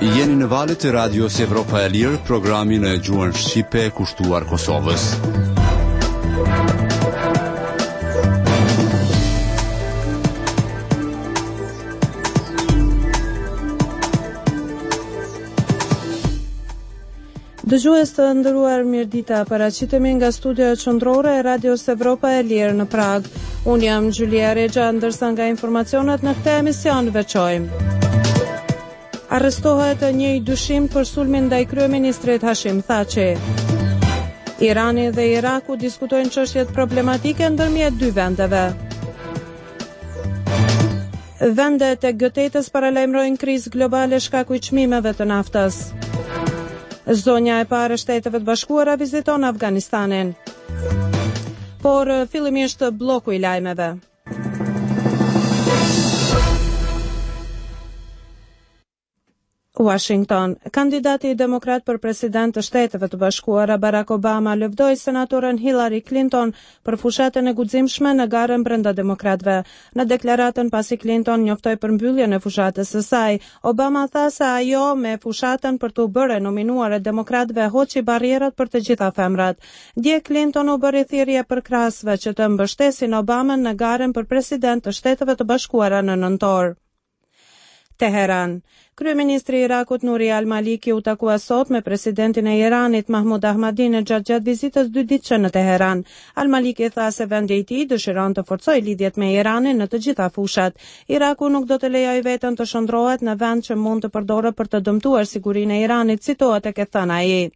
Jeni në valët e radios Evropa e Lirë, programin e gjuhën shqipe kushtuar Kosovës. Dëgjues të nderuar, mirëdita, paraqitemi nga studioja qendrore e Radios Evropa e Lirë në Prag. Unë jam Gjulia Rexha, ndërsa nga informacionet në këtë emision veçojmë. Arrestohet një dyshim për sulmin ndaj kryeministrit Hashim Thaçi. Irani dhe Iraku diskutojnë çështjet problematike ndërmjet dy vendeve. Vendet e G8-s paralajmërojnë krizë globale shkaku i çmimeve të naftës. Zonja e parë e Shteteve të Bashkuara viziton Afganistanin. Por fillimisht bloku i lajmeve. Washington. Kandidati demokrat për president të Shteteve të Bashkuara Barack Obama lëvdoi senatoren Hillary Clinton për fushatën e guximshme në garën brenda demokratëve. Në deklaratën pasi Clinton njoftoi për mbylljen e fushatës së saj, Obama tha se ajo me fushatën për të bërë nominuar e demokratëve hoqi barrierat për të gjitha femrat. Dje Clinton u bëri thirrje për krahasve që të mbështesin Obamën në garën për president të Shteteve të Bashkuara në nëntor. Teheran. Kryeministri i Irakut Nuri al-Maliki u takua sot me presidentin e Iranit Mahmud Ahmadinejad gjatë vizitës 2 ditëshe në Teheran. Al-Maliki tha se vendi i tij dëshiron të forcojë lidhjet me Iranin në të gjitha fushat. Iraku nuk do të lejojë veten të shndrohet në vend që mund të përdorë për të dëmtuar sigurinë e Iranit, citohet tek e thënë ai.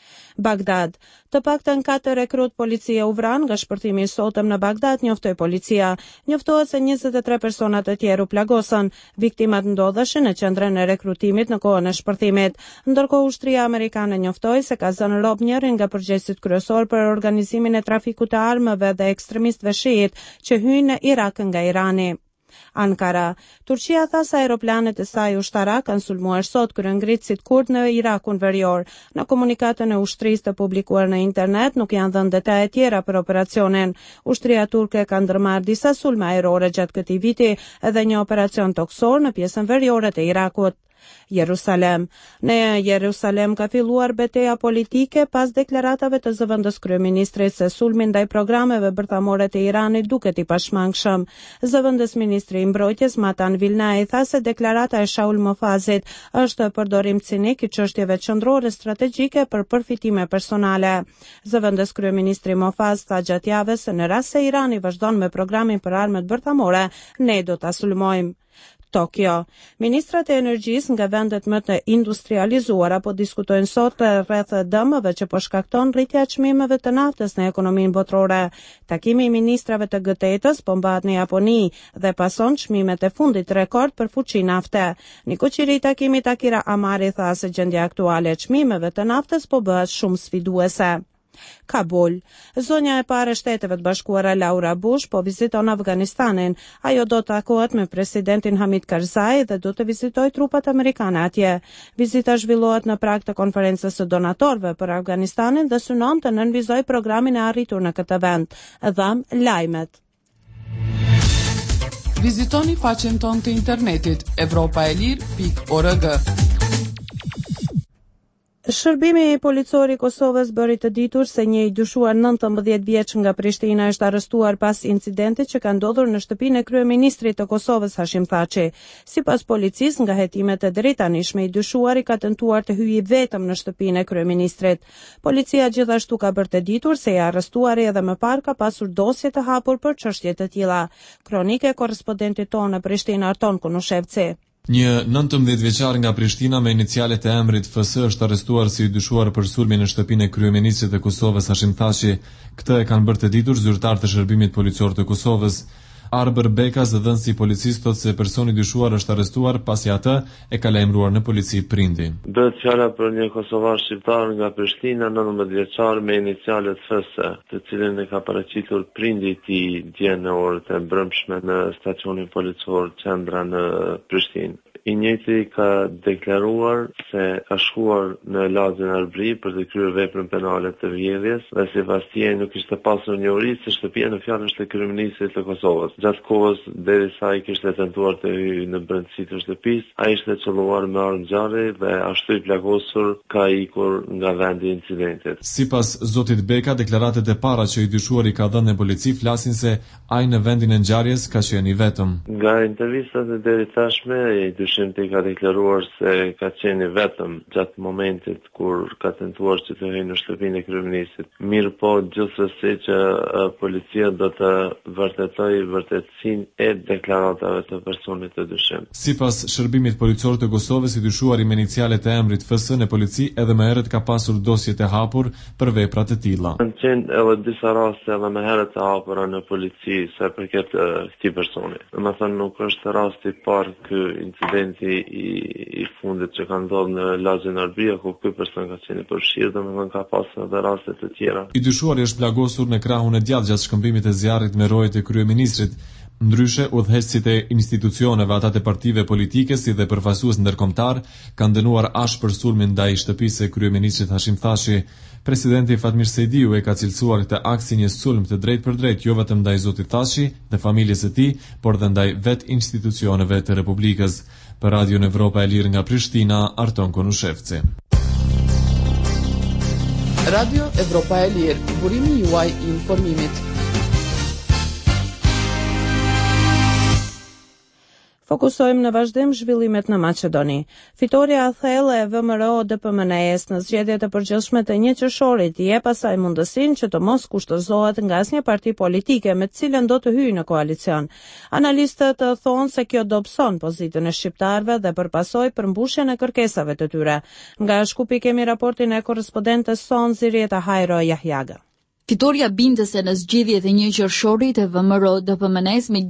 Bagdad. Të paktën 4 rekrut policie u vran nga shpërthimi i sotëm në Bagdad, njoftoi policia. Njoftohet se 23 persona të tjerë u plagosën. Viktimat ndodheshin në qendrën e rekrutimit në kohën e shpërthimit. Ndërkohë ushtria amerikane njoftoi se ka zënë rob njërin nga përgjegjësit kryesor për organizimin e trafikut të armëve dhe ekstremistëve shiit që hyjnë në Irak nga Irani. Ankara. Turqia tha se aeroplanet e saj ushtarak kanë sulmuar sot kryengritësit kurd në Irakun verior. Në komunikatën e ushtrisë të publikuar në internet nuk janë dhënë detaje tjera për operacionin. Ushtria turke ka ndërmarrë disa sulme ajrore gjatë këtij viti edhe një operacion toksor në pjesën veriore të Irakut. Jerusalem. Në Jerusalem ka filluar betejë politike pas deklaratave të zëvendës kryeministrit se sulmi ndaj programeve bërthamore të Iranit duket i pashmangshëm. Zëvendës ministri i mbrojtjes Matan Vilnai tha se deklarata e Shaul Mofazit është përdorim cinik i çështjeve qendrore strategjike për përfitime personale. Zëvendës kryeministri Mofaz tha gjatë javës se në rast se Irani vazhdon me programin për armët bërthamore, ne do ta sulmojmë. Tokyo. Ministrat e energjisë nga vendet më të industrializuara po diskutojnë sot rreth dëmeve që po shkakton rritja e çmimeve të naftës në ekonominë botërore. Takimi i ministrave të G8-s po mbahet në Japoni dhe pason çmimet e fundit rekord për fuqi nafte. Nikoqiri i takimit Akira Amari tha se gjendja aktuale e çmimeve të naftës po bëhet shumë sfiduese. Kabul. Zonja e parë e Shteteve të Bashkuara Laura Bush po viziton Afganistanin. Ajo do të takohet me presidentin Hamid Karzai dhe do të vizitojë trupat amerikane atje. Vizita zhvillohet në prag të konferencës së donatorëve për Afganistanin dhe synon të nënvizojë programin e arritur në këtë vend. Dham lajmet. Vizitoni faqen tonë të internetit evropaelir.org. Shërbimi policor i Kosovës bëri të ditur se një i dyshuar 19 vjeç nga Prishtina është arrestuar pas incidentit që ka ndodhur në shtëpinë e kryeministrit të Kosovës Hashim Thaçi. Sipas policisë, nga hetimet e drejtanishme i dyshuari ka tentuar të hyjë vetëm në shtëpinë e kryeministrit. Policia gjithashtu ka bërë të ditur se i arrestuari edhe më parë ka pasur dosje të hapur për çështje të tilla. Kronike korrespondentit tonë në Prishtinë Arton Kunushevci. Një 19 vjeçar nga Prishtina me inicialet e emrit FS është arrestuar si i dyshuar për sulmin në shtëpinë e kryeministrit të Kosovës Hashim Thaçi. Këtë e kanë bërë të ditur zyrtar të shërbimit policor të Kosovës. Arber Beka, zëdhënësi i policisë, thotë se personi dyshuar është arrestuar pasi atë e ka lajmëruar në polici prindi. Bëhet fjala për një kosovar shqiptar nga Prishtina, 19 vjeçar me inicialet FS, të cilin e ka paraqitur prindi i tij dje në orët e mbrëmshme në stacionin policor Qendra në Prishtinë. I njëjti ka deklaruar se ka shkuar në lagjen Arbri për të kryer veprën penale të vjedhjes dhe sipas tij nuk kishte pasur njohuri se shtëpia në fjalë është e kryeministrit të Kosovës. Gjatë kohës derisa ai kishte tentuar të hyjë në brendësi të shtëpisë, ai ishte çelluar me armë zjarri dhe ashtu i plagosur ka ikur nga vendi i incidentit. Sipas zotit Beka, deklaratat e para që i dyshuari ka dhënë në polici flasin se ai në vendin e ngjarjes ka qenë i vetëm. Nga intervistat e deri tashme, i dyshimti ka deklaruar se ka qenë i vetëm gjatë momentit kur ka tentuar që të hyjë në shtëpinë e kryeministit. Mirë po, gjithsesi që policia do të vërtetojë vërtetësinë e deklaratave të personit të dyshim. Sipas shërbimit policor të Kosovës, i dyshuari me inicialet e emrit FS në polici edhe më herët ka pasur dosjet e hapur për vepra të tilla. Kanë qenë edhe disa raste edhe më herët të hapura në polici sa përket këtij personi. Domethënë nuk është rasti i parë ky incidenti i fundit që ka ndodhur në lagjen Arbria ku ky person ka qenë i përfshirë, domethënë ka pasur edhe raste të tjera. I dyshuari është plagosur në krahun e djathtë gjatë shkëmbimit të zjarrit me rojet e kryeministrit. Ndryshe, udhëheqësit e institucioneve, ata të partive politike si dhe përfaqësues ndërkombëtar kanë dënuar ashpër sulmin ndaj shtëpisë së kryeministrit Hashim Thaçi. Presidenti Fatmir Sejdiu e ka cilësuar këtë akt si një sulm të drejtë për drejtë jo vetëm ndaj zotit Thaçi dhe familjes së tij, por dhe ndaj vetë institucioneve të Republikës. Për Radio Evropa e Lirë nga Prishtina, Arton Konushevci. Radio Evropa e Lirë, burimi juaj i informimit. Fokusojmë në vazhdim zhvillimet në Maqedoni. Fitoria e thellë e VMRO-DPMNE-s në zgjedhjet e përgjithshme të 1 qershorit i jep asaj mundësinë që të mos kushtozohet nga asnjë parti politike me të cilën do të hyjë në koalicion. Analistët thonë se kjo dobëson pozitën e shqiptarëve dhe përpasoj përmbushjen e kërkesave të tyre. Nga Shkupi kemi raportin e korrespondentes son Zirieta Hajro Jahjaga. Fitoria bindëse në zgjedhjet e 1 qershorit e VMRO-DPMNE-s me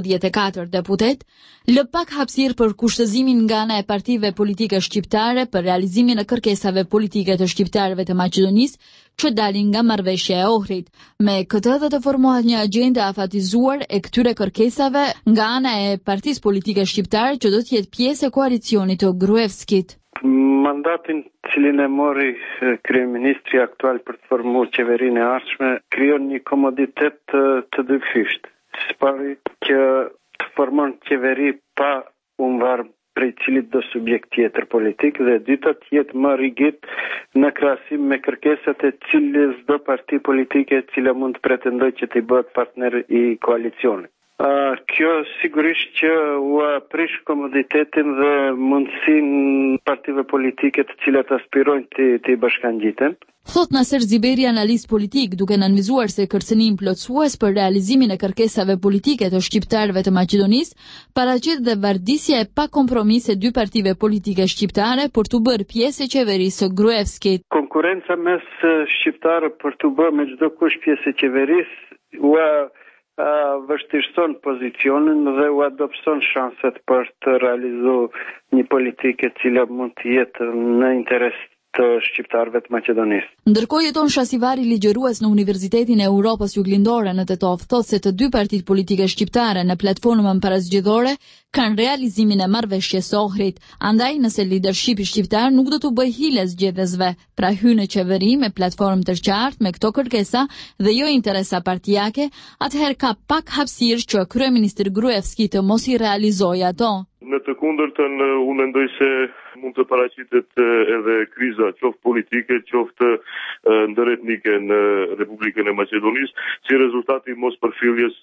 64 deputet, lë pak hapësirë për kushtëzimin nga ana e partive politike shqiptare për realizimin e kërkesave politike të shqiptarëve të Maqedonisë që dalin nga marrëveshja e Ohrit. Me këtë dhe të formohet një agjendë afatizuar e këtyre kërkesave nga ana e partisë politike shqiptare që do të jetë pjesë e koalicionit të Gruevskit. Mandatin cilin e mori kryeministri aktual për të formuar qeverinë e ardhshme krijon një komoditet të dyfishtë. Së pari që të formon qeveri pa varë prej cilit do subjekt tjetër politik dhe dyta të jetë më rigid në krahasim me kërkesat e cilës do parti politike e cila mund të pretendojë që të bëhet partner i koalicionit. Kjo sigurisht që u aprish komoditetin dhe mundësinë partive politike të cilat aspirojnë të i bashkangjiten. Thot Naser Ziberi, analist politik, duke nënvizuar se kërcënim plotësues për realizimin e kërkesave politike të shqiptarëve të Maqedonisë, paraqet dhe vardisja e pa kompromise dy partive politike shqiptare për të bërë pjesë e qeverisë së Gruevskit. Konkurenca mes shqiptarëve për të bërë me çdo kush pjesë e qeverisë vështirëson pozicionin dhe u adopson shanset për të realizuar një politikë e cila mund të jetë në interes të shqiptarëve të Maqedonisë. Ndërkohë jeton Shasivari, ligjërues në Universitetin e Europës Juglindore në Tetov, thotë se të dy partitë politike shqiptare në platformën parazgjedhore kanë realizimin e marrëveshjes së Ohrit. Andaj nëse lidershipi shqiptar nuk do të bëjë hile zgjedhësve, pra hyn në qeveri me platformë të qartë me këto kërkesa dhe jo interesa partijake, atëherë ka pak hapësirë që kryeministri Gruevski të mos i realizojë ato. Në të kundërtën, unë mendoj se mund të paraqitet edhe kriza, qoftë politike, qoftë ndëretnike në Republikën e Maqedonisë, si rezultati i mos përfilljes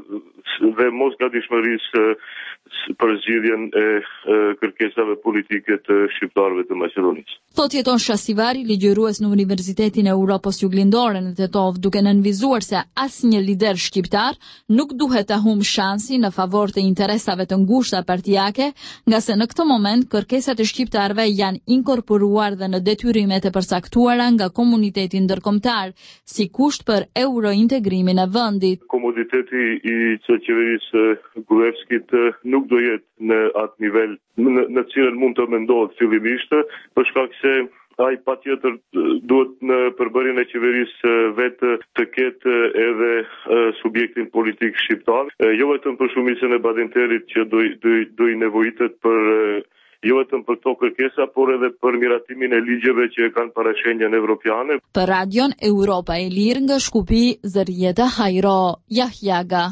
dhe mos gatishmërisë për zgjidhjen e kërkesave politike të shqiptarëve të Maqedonisë. Thot jeton Shasivari, ligjërues në Universitetin e Europës Juglindore në Tetov, duke nënvizuar se asnjë lider shqiptar nuk duhet ta humbë shansin në favor të interesave të ngushta partijake, nga se në këtë moment kërkesat e shqiptarëve janë inkorporuar dhe në detyrimet e përcaktuara nga komuniteti ndërkombëtar, si kusht për eurointegrimin e vendit. Komoditeti i qeverisë Gruevskit nuk do jetë në atë nivel në cilën mund të mendohet fillimisht, për shkak se ai patjetër duhet në përbërjen e qeverisë vetë të ketë edhe subjektin politik shqiptar, jo vetëm për shumicën e Badinterit që do i nevojitet për jo vetëm për këto kërkesa, por edhe për miratimin e ligjeve që kanë parashenjën evropiane. Për radion Europa e Lirë nga Shkupi, Zërjeta Hajro, Jahjaga.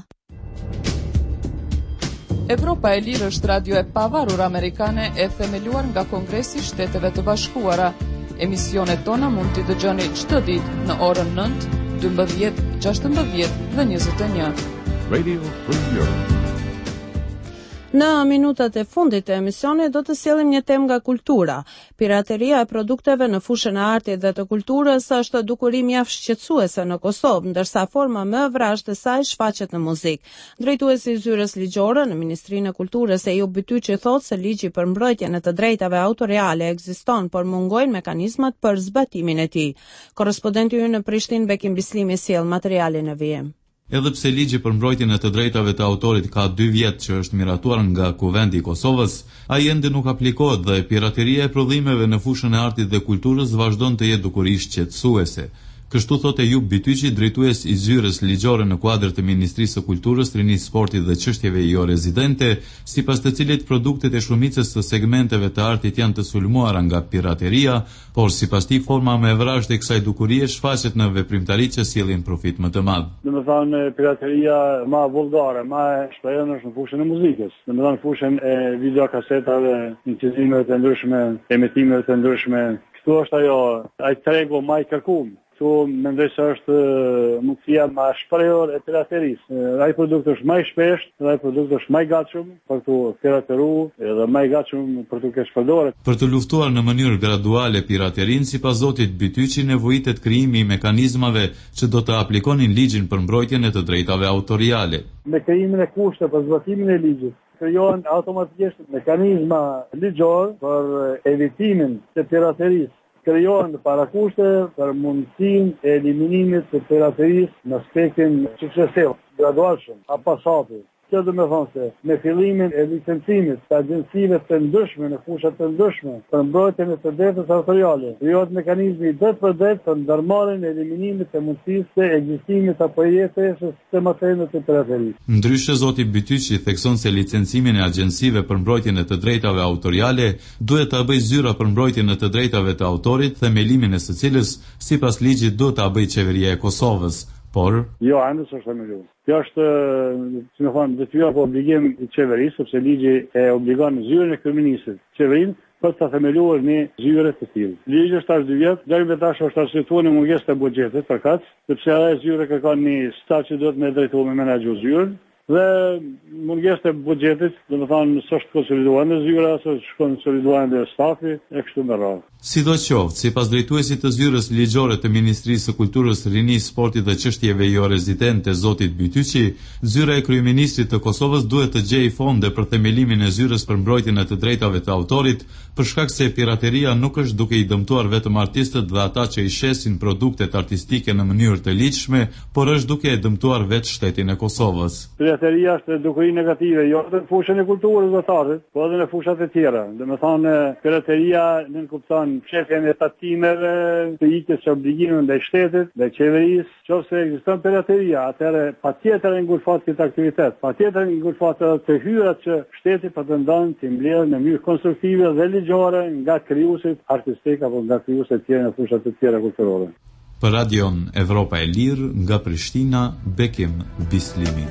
Evropa e Lirë është radio e pavarur amerikane e themeluar nga Kongresi i Shteteve të Bashkuara. Emisionet tona mund t'i dëgjoni çdo ditë në orën 9, 12, 16 dhe 21. Radio Free Europe. Në minutat e fundit të emisionit do të sjellim një temë nga kultura. Pirateria e produkteve në fushën e artit dhe të kulturës është dukuri mjaft shqetësuese në Kosovë, ndërsa forma më e vrashtë e saj shfaqet në muzikë. Drejtuesi i zyrës ligjore në Ministrinë e Kulturës Ejub Bytyçi thotë se ligji për mbrojtjen e të drejtave autoriale ekziston, por mungojnë mekanizmat për zbatimin e tij. Korrespondenti ynë në Prishtinë Bekim Bislimi sjell materialin e vijim. Edhe pse ligji për mbrojtjen e të drejtave të autorit ka 2 vjet që është miratuar nga Kuvendi i Kosovës, ai ende nuk aplikohet dhe pirateria e prodhimeve në fushën e artit dhe kulturës vazhdon të jetë dukuri shqetësuese. Kështu thotë Ejub Bytyçi, drejtues i zyrës ligjore në kuadër të Ministrisë së Kulturës, Rinisë, Sportit dhe çështjeve jo rezidente, sipas të cilit produktet e shumicës të segmenteve të artit janë të sulmuara nga pirateria, por sipas tij forma më e vrashtë e kësaj dukurie shfaqet në veprimtaritë që sjellin profit më të madh. Domethënë pirateria më vulgare, më e shprehur në fushën e muzikës, domethënë fushën e videokasetave, incizimeve të ndryshme, emitimeve të ndryshme. Kështu është ajo, ai tregu më i kërkuar. Mendoj se është mundësia më e shprehur e piraterisë. Ai produkt është më i shpeshtë, ai produkt është më i gatshëm për të pirateruar dhe më i gatshëm për të përdorur. Për të luftuar në mënyrë graduale piraterinë, sipas zotit Bytyçi, nevojitet krijimi i mekanizmave që do të aplikonin ligjin për mbrojtjen e të drejtave autoriale. Me krijimin e kushteve për zbatimin e ligjit, krijohen automatikisht mekanizma ligjor për evitimin të piraterisë. Krijohen parakushte për mundësinë e eliminimit të piraterisë në aspektin suksesiv, gradualshëm, hapasati. Kjo do të thonë se me fillimin e licencimit të agjencive të ndryshme në fusha të ndryshme për mbrojtjen e të drejtave autoriale, krijohet mekanizmi det për det për ndërmarrjen e eliminimit të mundësisë të ekzistimit apo jetesës së materialit të piraterisë. Ndryshe zoti Bytyçi thekson se licencimin e agjencive për mbrojtjen e të drejtave autoriale duhet ta bëjë zyra për mbrojtjen e të drejtave të autorit, themelimin e së cilës sipas ligjit duhet ta bëjë qeveria e Kosovës. Por jo, anës është themeluar. Kjo është, si më thonë, detyra apo obligim i qeverisë, sepse ligji e obligon zyrën e kryeministit, qeverinë, për të themeluar një zyre të tillë. Ligji është tash 2 vjet, deri më tash është arsyetuar në mungesë të buxhetit përkatës, sepse ajo zyre kërkon një staf që duhet me drejtuar me menaxhu zyrën. Dhe mungesë të buxhetit, domethënë s'është konsoliduar në zyra, s'është konsoliduar në stafi e kështu me radhë. Sidoqoftë, sipas drejtuesit të zyrës ligjore të Ministrisë së Kulturës, Rinisë, Sportit dhe çështjeve jo rezidente zotit Bytyçi, zyra e kryeministrit të Kosovës duhet të gjejë fonde për themelimin e zyrës për mbrojtjen e të drejtave të autorit, për shkak se pirateria nuk është duke i dëmtuar vetëm artistët dhe ata që i shesin produktet artistike në mënyrë të ligjshme, por është duke e dëmtuar vetë shtetin e Kosovës. Pirateria është dukuri negative, jo vetëm në fushën e kulturës dhe të artit, por edhe në fushat e tjera. Domethënë pirateria nënkupton fshehjen e tatimeve, të ikjes së obligimeve ndaj shtetit, ndaj qeverisë. Nëse ekziston pirateria, atëherë patjetër ngulfat këtë aktivitet. Patjetër ngulfat të hyrat që shteti pretendon të mbledhë në mënyrë konstruktive dhe ligjore nga krijuesit artistik apo nga krijuesit e tjerë në fushat e tjera kulturore. Për radion Evropa e Lirë, nga Prishtina, Bekim Bislimi.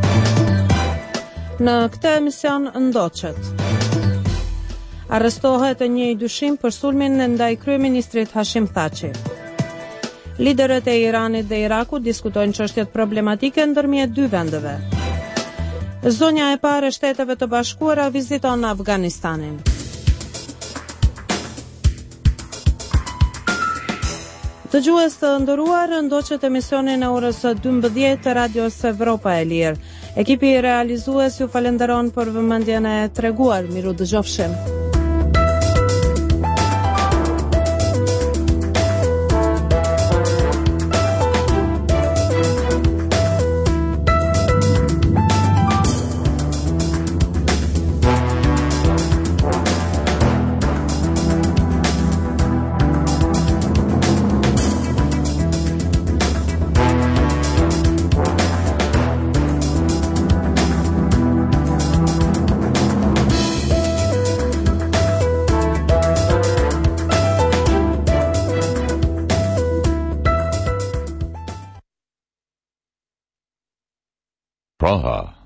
Në këtë emision ndoqet. Arrestohet një i dyshim për sulmin ndaj kryeministrit Hashim Thaçi. Liderët e Iranit dhe Irakut diskutojnë çështjet problematike ndërmjet 2 vendeve. Zonja e parë e Shteteve të Bashkuara viziton Afganistanin. Dëgjues të nderuar, ndoqet emisioni në orës 12 të Radios Evropa e Lirë. Ekipi realizues ju falenderon për vëmendjen e treguar. Miru dëgjofshim. Praha